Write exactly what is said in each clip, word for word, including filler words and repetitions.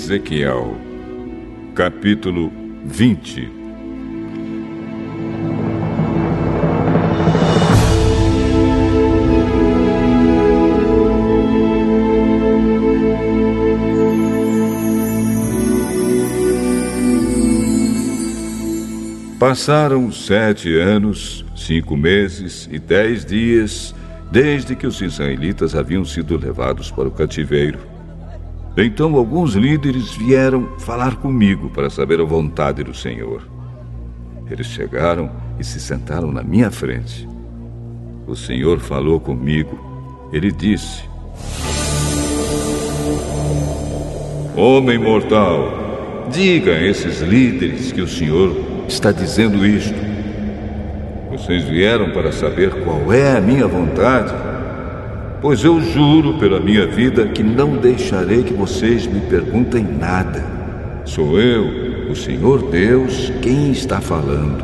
Ezequiel, capítulo vinte. Passaram sete anos, cinco meses e dez dias desde que os israelitas haviam sido levados para o cativeiro. Então alguns líderes vieram falar comigo para saber a vontade do Senhor. Eles chegaram e se sentaram na minha frente. O Senhor falou comigo. Ele disse: Homem mortal, diga a esses líderes que o Senhor está dizendo isto. Vocês vieram para saber qual é a minha vontade? Pois eu juro pela minha vida que não deixarei que vocês me perguntem nada. Sou eu, o Senhor Deus, quem está falando.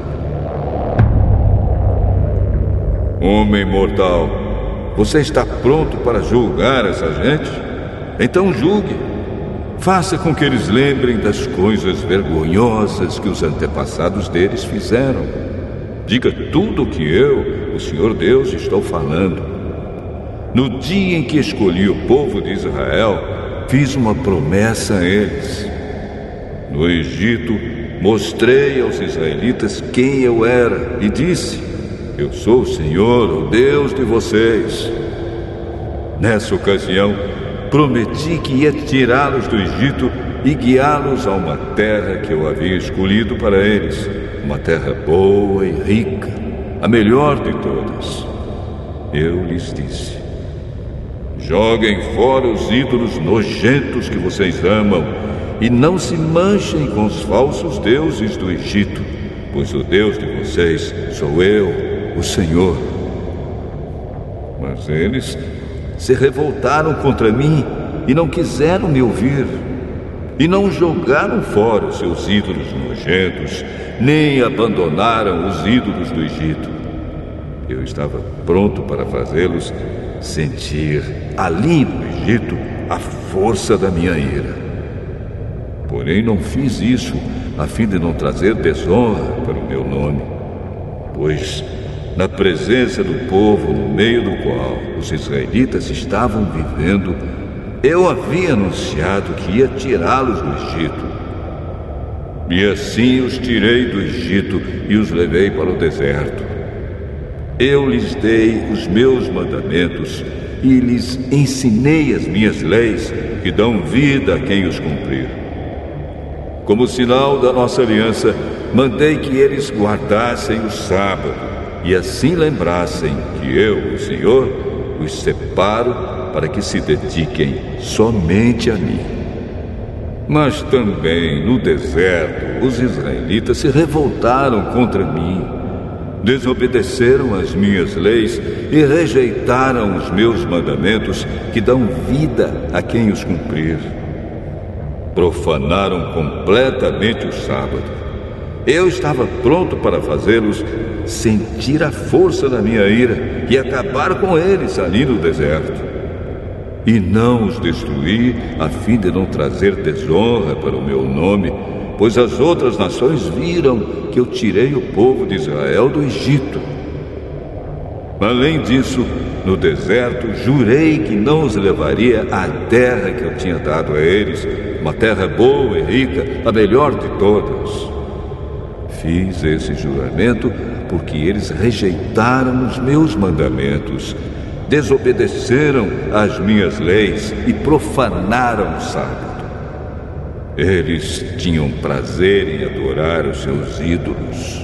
Homem mortal, você está pronto para julgar essa gente? Então julgue. Faça com que eles lembrem das coisas vergonhosas que os antepassados deles fizeram. Diga tudo o que eu, o Senhor Deus, estou falando. No dia em que escolhi o povo de Israel, fiz uma promessa a eles. No Egito, mostrei aos israelitas quem eu era e disse: Eu sou o Senhor, o Deus de vocês. Nessa ocasião, prometi que ia tirá-los do Egito e guiá-los a uma terra que eu havia escolhido para eles, uma terra boa e rica, a melhor de todas. Eu lhes disse: Joguem fora os ídolos nojentos que vocês amam e não se manchem com os falsos deuses do Egito, pois o Deus de vocês sou eu, o Senhor. Mas eles se revoltaram contra mim e não quiseram me ouvir. E não jogaram fora os seus ídolos nojentos, nem abandonaram os ídolos do Egito. Eu estava pronto para fazê-los sentir ali no Egito a força da minha ira. Porém, não fiz isso a fim de não trazer desonra para o meu nome, pois na presença do povo no meio do qual os israelitas estavam vivendo, eu havia anunciado que ia tirá-los do Egito. E assim os tirei do Egito e os levei para o deserto. Eu lhes dei os meus mandamentos e lhes ensinei as minhas leis, que dão vida a quem os cumprir. Como sinal da nossa aliança, mandei que eles guardassem o sábado e assim lembrassem que eu, o Senhor, os separo para que se dediquem somente a mim. Mas também no deserto os israelitas se revoltaram contra mim, desobedeceram as minhas leis e rejeitaram os meus mandamentos que dão vida a quem os cumprir. Profanaram completamente o sábado. Eu estava pronto para fazê-los sentir a força da minha ira e acabar com eles ali no deserto. E não os destruí a fim de não trazer desonra para o meu nome, pois as outras nações viram que eu tirei o povo de Israel do Egito. Além disso, no deserto, jurei que não os levaria à terra que eu tinha dado a eles, uma terra boa e rica, a melhor de todas. Fiz esse juramento porque eles rejeitaram os meus mandamentos, desobedeceram às minhas leis e profanaram o sábado. Eles tinham prazer em adorar os seus ídolos.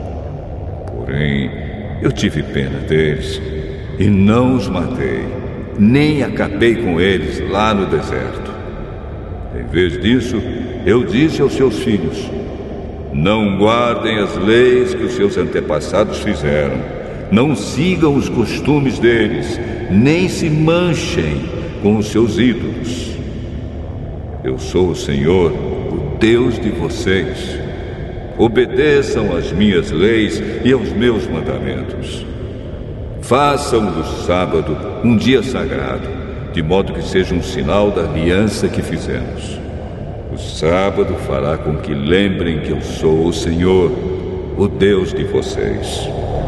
Porém, eu tive pena deles e não os matei, nem acabei com eles lá no deserto. Em vez disso, eu disse aos seus filhos: Não guardem as leis que os seus antepassados fizeram. Não sigam os costumes deles, nem se manchem com os seus ídolos. Eu sou o Senhor, o Deus de vocês. Obedeçam às minhas leis e aos meus mandamentos. Façam do sábado um dia sagrado, de modo que seja um sinal da aliança que fizemos. O sábado fará com que lembrem que eu sou o Senhor, o Deus de vocês.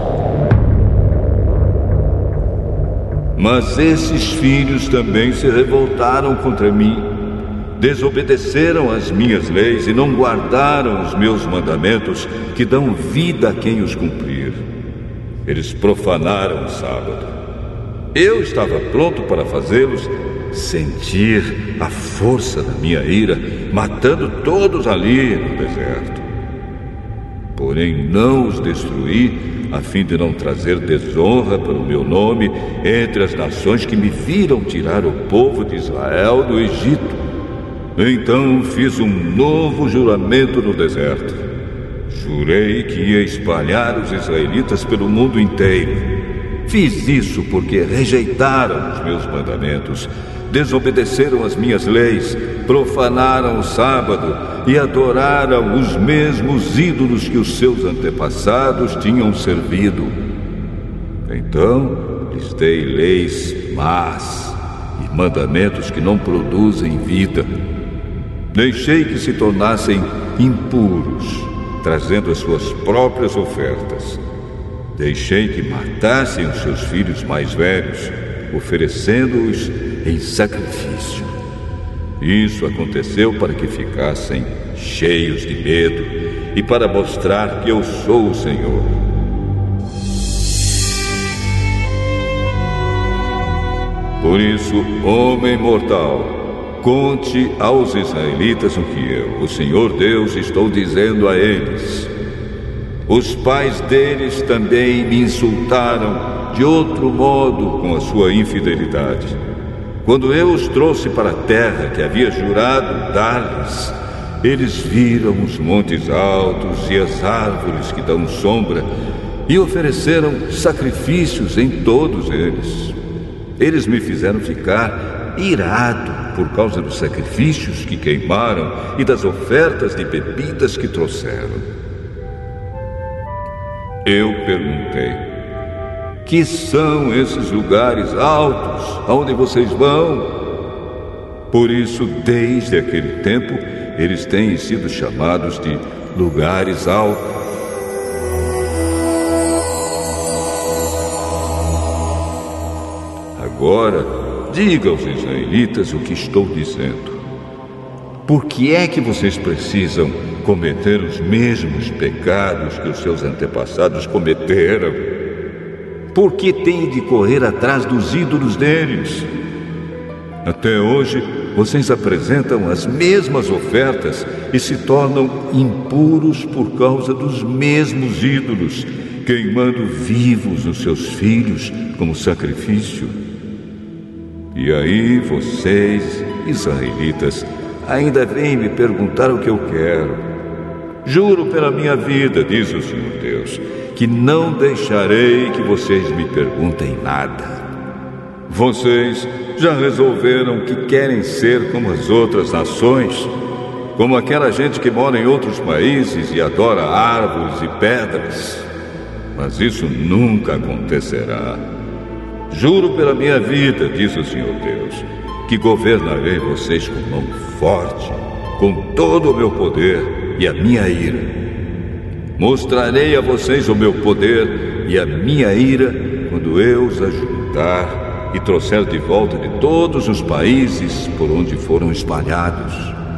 Mas esses filhos também se revoltaram contra mim, desobedeceram às minhas leis e não guardaram os meus mandamentos que dão vida a quem os cumprir. Eles profanaram o sábado. Eu estava pronto para fazê-los sentir a força da minha ira, matando todos ali no deserto. Porém, não os destruí, a fim de não trazer desonra para o meu nome entre as nações que me viram tirar o povo de Israel do Egito. Então fiz um novo juramento no deserto. Jurei que ia espalhar os israelitas pelo mundo inteiro. Fiz isso porque rejeitaram os meus mandamentos, desobedeceram as minhas leis, profanaram o sábado e adoraram os mesmos ídolos que os seus antepassados tinham servido. Então lhes dei leis más e mandamentos que não produzem vida. Deixei que se tornassem impuros, trazendo as suas próprias ofertas. Deixei que matassem os seus filhos mais velhos, oferecendo-os em sacrifício. Isso aconteceu para que ficassem cheios de medo e para mostrar que eu sou o Senhor. Por isso, homem mortal, conte aos israelitas o que eu, o Senhor Deus, estou dizendo a eles. Os pais deles também me insultaram de outro modo com a sua infidelidade. Quando eu os trouxe para a terra que havia jurado dar-lhes, eles viram os montes altos e as árvores que dão sombra e ofereceram sacrifícios em todos eles. Eles me fizeram ficar irado por causa dos sacrifícios que queimaram e das ofertas de bebidas que trouxeram. Eu perguntei: que são esses lugares altos aonde vocês vão? Por isso, desde aquele tempo, eles têm sido chamados de lugares altos. Agora, diga aos israelitas o que estou dizendo. Por que é que vocês precisam cometer os mesmos pecados que os seus antepassados cometeram? Por que têm de correr atrás dos ídolos deles? Até hoje, vocês apresentam as mesmas ofertas e se tornam impuros por causa dos mesmos ídolos, queimando vivos os seus filhos como sacrifício. E aí vocês, israelitas, ainda vêm me perguntar o que eu quero. Juro pela minha vida, diz o Senhor Deus, que não deixarei que vocês me perguntem nada. Vocês já resolveram que querem ser como as outras nações, como aquela gente que mora em outros países e adora árvores e pedras. Mas isso nunca acontecerá. Juro pela minha vida, diz o Senhor Deus, que governarei vocês com mão forte, com todo o meu poder e a minha ira. Mostrarei a vocês o meu poder e a minha ira quando eu os ajudar e trouxer de volta de todos os países por onde foram espalhados.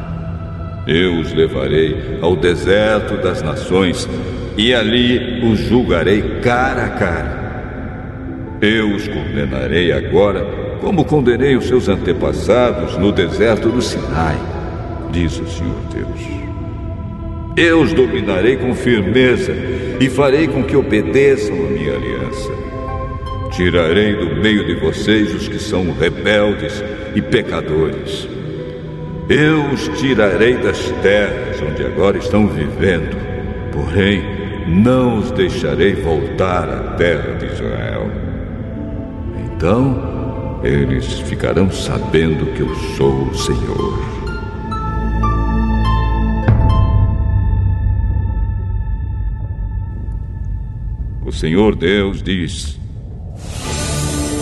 Eu os levarei ao deserto das nações e ali os julgarei cara a cara. Eu os condenarei agora como condenei os seus antepassados no deserto do Sinai, diz o Senhor Deus. Eu os dominarei com firmeza e farei com que obedeçam a minha aliança. Tirarei do meio de vocês os que são rebeldes e pecadores. Eu os tirarei das terras onde agora estão vivendo, porém não os deixarei voltar à terra de Israel. Então eles ficarão sabendo que eu sou o Senhor. O Senhor Deus diz: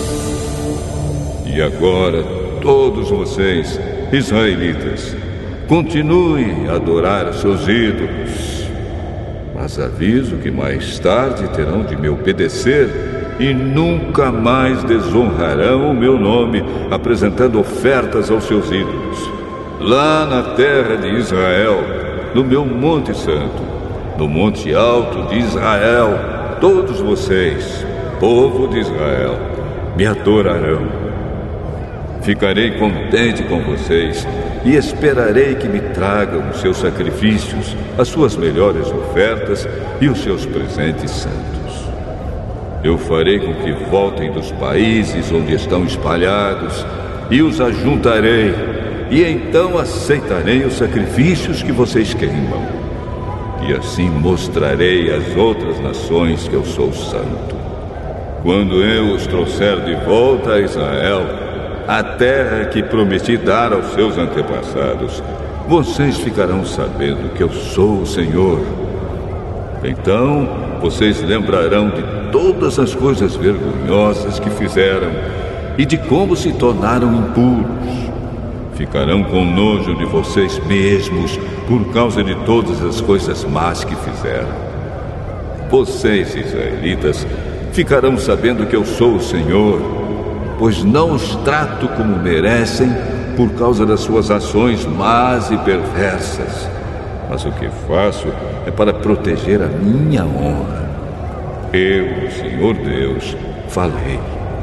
e agora, todos vocês, israelitas, Continuem a adorar os seus ídolos. Mas aviso que mais tarde terão de me obedecer e nunca mais desonrarão o meu nome, apresentando ofertas aos seus ídolos. Lá na terra de Israel, no meu Monte Santo, no Monte Alto de Israel, todos vocês, povo de Israel, me adorarão. Ficarei contente com vocês e esperarei que me tragam os seus sacrifícios, as suas melhores ofertas e os seus presentes santos. Eu farei com que voltem dos países onde estão espalhados e os ajuntarei, e então aceitarei os sacrifícios que vocês queimam. E assim mostrarei às outras nações que eu sou santo. Quando eu os trouxer de volta a Israel, a terra que prometi dar aos seus antepassados, vocês ficarão sabendo que eu sou o Senhor. Então, vocês lembrarão de todas as coisas vergonhosas que fizeram e de como se tornaram impuros. Ficarão com nojo de vocês mesmos por causa de todas as coisas más que fizeram. Vocês, israelitas, ficarão sabendo que eu sou o Senhor, pois não os trato como merecem por causa das suas ações más e perversas. Mas o que faço é para proteger a minha honra. Eu, o Senhor Deus, falei.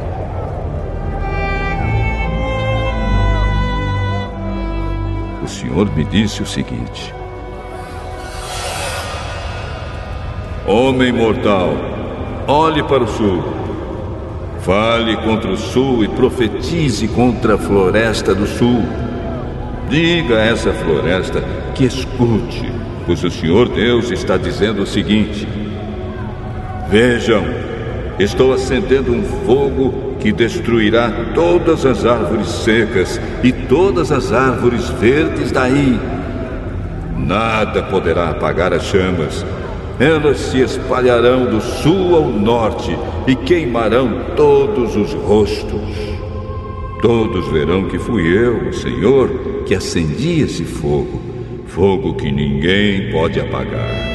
O Senhor me disse o seguinte: Homem mortal, olhe para o sul. Fale contra o sul e profetize contra a floresta do sul. Diga a essa floresta que escute, pois o Senhor Deus está dizendo o seguinte: Vejam, estou acendendo um fogo que destruirá todas as árvores secas e todas as árvores verdes daí. Nada poderá apagar as chamas. Elas se espalharão do sul ao norte e queimarão todos os rostos. Todos verão que fui eu, o Senhor, que acendi esse fogo, fogo que ninguém pode apagar.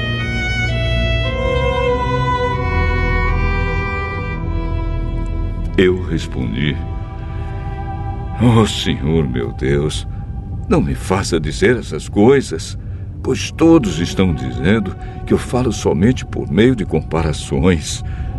Eu respondi: Oh, Senhor meu Deus, não me faça dizer essas coisas, pois todos estão dizendo que eu falo somente por meio de comparações.